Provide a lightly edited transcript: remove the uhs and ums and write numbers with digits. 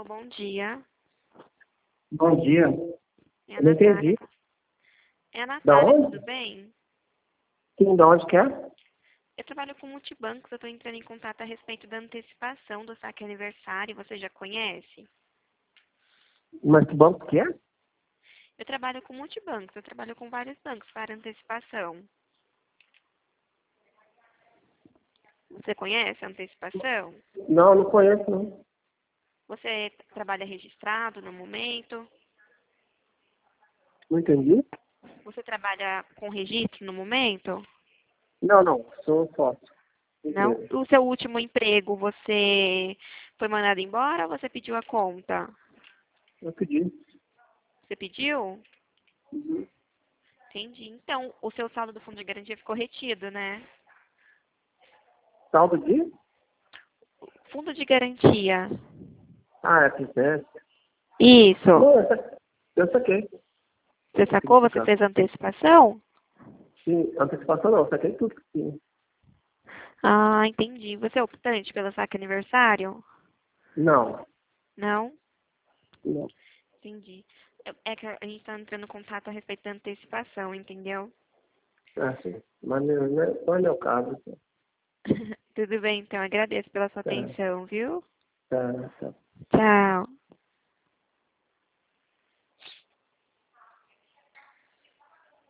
Alô, bom dia. Bom dia. É a Eu não Natália. entendi. É a Da Natália, onde? tudo bem? Sim, da onde que é? Eu trabalho com multibancos, eu estou entrando em contato a respeito da antecipação do saque aniversário, você já conhece? Mas que banco que é? Eu trabalho com multibancos, eu trabalho com vários bancos para antecipação. Você conhece a antecipação? Não, não conheço, não. Você trabalha registrado no momento? Não entendi? Você trabalha com registro no momento? Não, não. Sou sócio. Não? Empresa. O seu último emprego, você foi mandado embora ou você pediu a conta? Eu pedi. Você pediu? Uhum. Entendi. Então, o seu saldo do fundo de garantia ficou retido, né? Saldo de? Fundo de garantia. Ah, é FGTS. Isso. Não, eu saquei. Você Aqui no sacou? Você mercado. fez antecipação? Sim, antecipação não. Saquei tudo. Sim. Ah, entendi. Você é optante pelo saque aniversário? Não. Não? Não. Entendi. É que a gente está entrando em contato a respeito da antecipação, entendeu? Ah, sim. Mas não é meu caso. Tudo bem, então. Agradeço pela sua Tá, atenção, viu? tá, tá. Tchau.